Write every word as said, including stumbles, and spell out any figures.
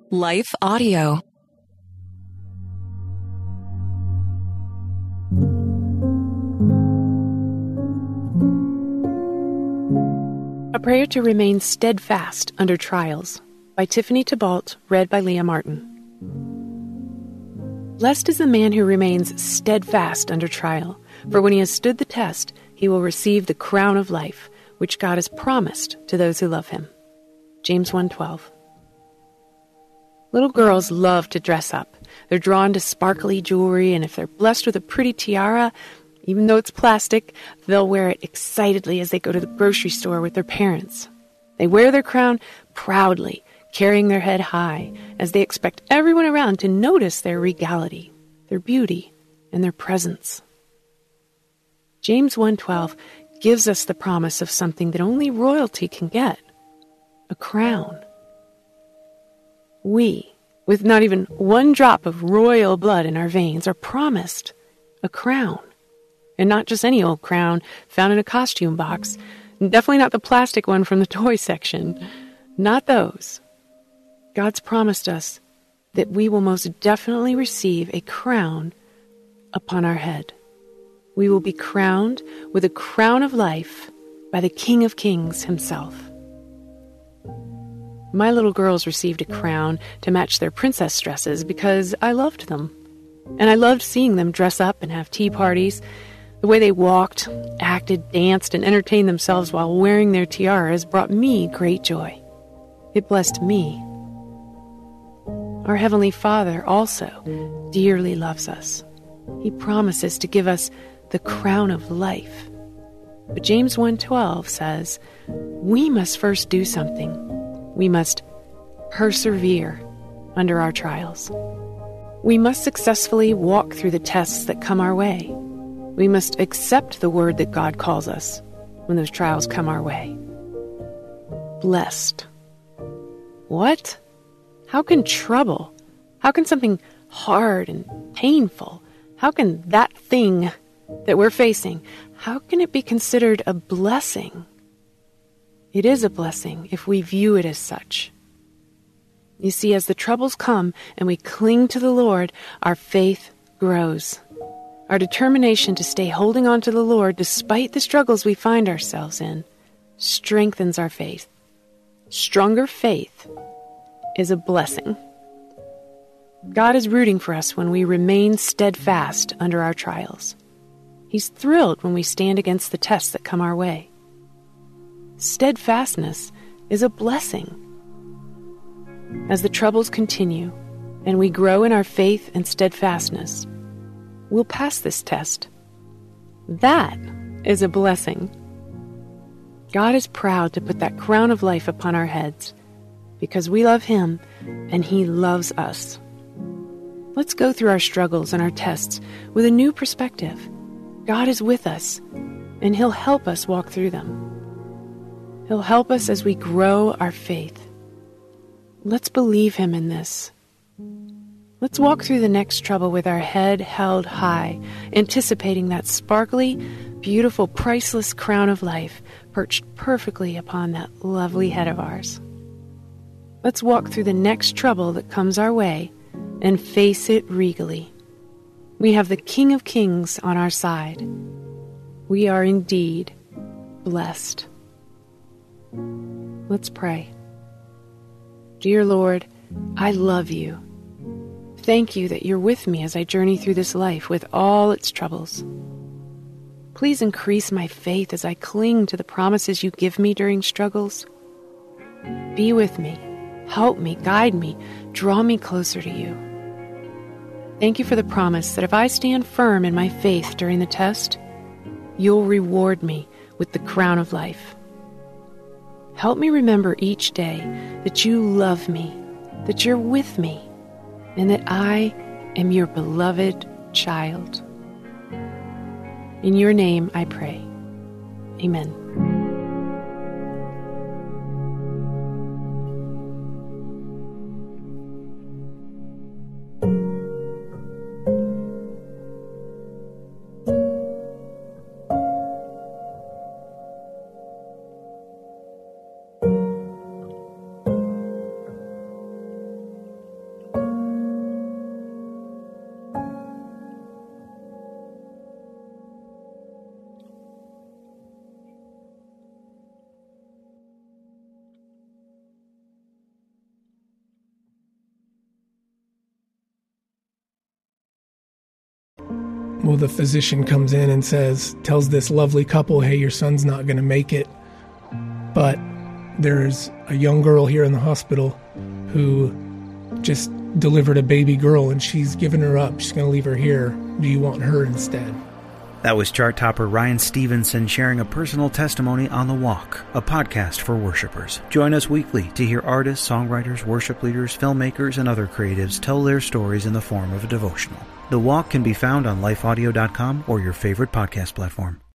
Life Audio. A Prayer to Remain Steadfast Under Trials by Tiffany Thibault, read by Leah Martin. Blessed is the man who remains steadfast under trial, for when he has stood the test, he will receive the crown of life, which God has promised to those who love him. James one twelve. Little girls love to dress up. They're drawn to sparkly jewelry, and if they're blessed with a pretty tiara, even though it's plastic, they'll wear it excitedly as they go to the grocery store with their parents. They wear their crown proudly, carrying their head high, as they expect everyone around to notice their regality, their beauty, and their presence. James one twelve gives us the promise of something that only royalty can get: a crown. We, with not even one drop of royal blood in our veins, are promised a crown. And not just any old crown found in a costume box. Definitely not the plastic one from the toy section. Not those. God's promised us that we will most definitely receive a crown upon our head. We will be crowned with a crown of life by the King of Kings himself. My little girls received a crown to match their princess dresses because I loved them. And I loved seeing them dress up and have tea parties. The way they walked, acted, danced, and entertained themselves while wearing their tiaras brought me great joy. It blessed me. Our Heavenly Father also dearly loves us. He promises to give us the crown of life. But James one twelve says, we must first do something. We must persevere under our trials. We must successfully walk through the tests that come our way. We must accept the word that God calls us when those trials come our way. Blessed. What? How can trouble, how can something hard and painful, how can that thing that we're facing, how can it be considered a blessing? It is a blessing if we view it as such. You see, as the troubles come and we cling to the Lord, our faith grows. Our determination to stay holding on to the Lord despite the struggles we find ourselves in strengthens our faith. Stronger faith is a blessing. God is rooting for us when we remain steadfast under our trials. He's thrilled when we stand against the tests that come our way. Steadfastness is a blessing. As the troubles continue and we grow in our faith and steadfastness, we'll pass this test. That is a blessing. God is proud to put that crown of life upon our heads because we love Him and He loves us. Let's go through our struggles and our tests with a new perspective. God is with us, and He'll help us walk through them. He'll help us as we grow our faith. Let's believe Him in this. Let's walk through the next trouble with our head held high, anticipating that sparkly, beautiful, priceless crown of life perched perfectly upon that lovely head of ours. Let's walk through the next trouble that comes our way and face it regally. We have the King of Kings on our side. We are indeed blessed. Let's pray. Dear Lord, I love You. Thank You that You're with me as I journey through this life with all its troubles. Please increase my faith as I cling to the promises You give me during struggles. Be with me, help me, guide me, draw me closer to You. Thank You for the promise that if I stand firm in my faith during the test, You'll reward me with the crown of life. Help me remember each day that You love me, that You're with me, and that I am Your beloved child. In Your name I pray. Amen. Well, the physician comes in and says, tells this lovely couple, hey, your son's not going to make it. But there's a young girl here in the hospital who just delivered a baby girl, and she's given her up. She's going to leave her here. Do you want her instead? That was chart topper Ryan Stevenson sharing a personal testimony on The Walk, a podcast for worshipers. Join us weekly to hear artists, songwriters, worship leaders, filmmakers, and other creatives tell their stories in the form of a devotional. The Walk can be found on life audio dot com or your favorite podcast platform.